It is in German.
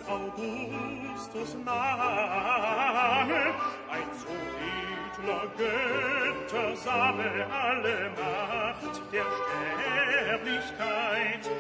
Augustus Name, ein so edler Götter same alle Macht der Sterblichkeit.